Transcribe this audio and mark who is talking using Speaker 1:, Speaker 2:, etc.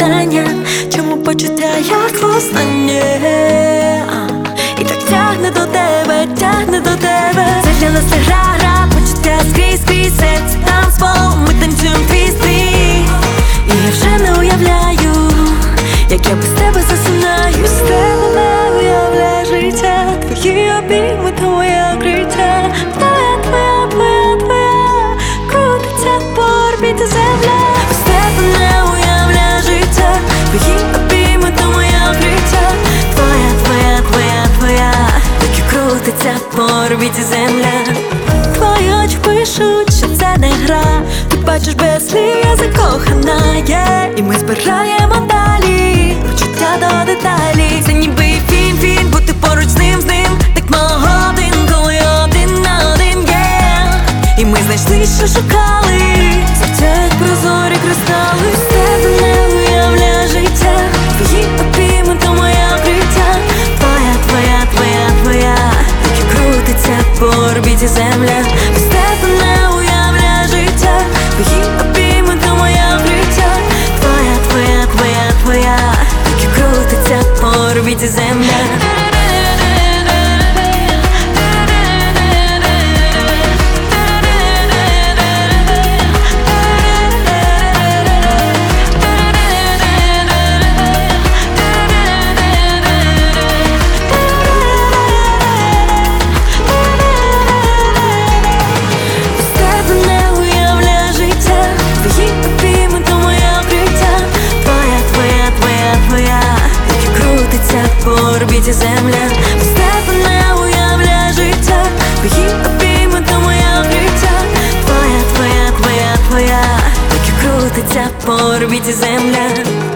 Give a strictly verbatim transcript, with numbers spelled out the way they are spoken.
Speaker 1: питання, чому почуття як востаннє, і так тягне до тебе, тягне до тебе. Це для нас не гра, гра, почуття скрізь, скрізь, серце танцпол, ми танцюємо твій світ. І я вже не уявляю, як я без тебе засинаю. Без тебе не уявляю життя, твої обійми то моє укриття. Твоя, твоя, твоя, твоя, крутиться по орбіті земля. Без тебе не уявляю життя, твої обійми то моє укриття. Твоя, твоя, твоя, твоя, тільки крутиться по орбіті земля. Твої очі пишуть, що це не гра. Ти бачиш без слів, я закохана, yeah. І ми збираємо далі почуття до деталі. Це ніби фільм, фільм, бути поруч з ним, з ним. Так мало годин, коли один на один, yeah. І ми знайшли, що шукали, серця як прозорі кристали. Без тебе не уявляю життя, твої обійми то моє укриття. Твоя, твоя, твоя, твоя, тільки крутиться по орбіті земля. Без тебе не уявляю життя, твої обійми то моє укриття. Твоя, твоя, твоя, твоя, тільки крутиться по орбіті земля. По орбіті земля. Без тебе не уявляю життя, твої обійми то моє укриття. Твоя, твоя, твоя, твоя, тільки крутиться по орбіті земля.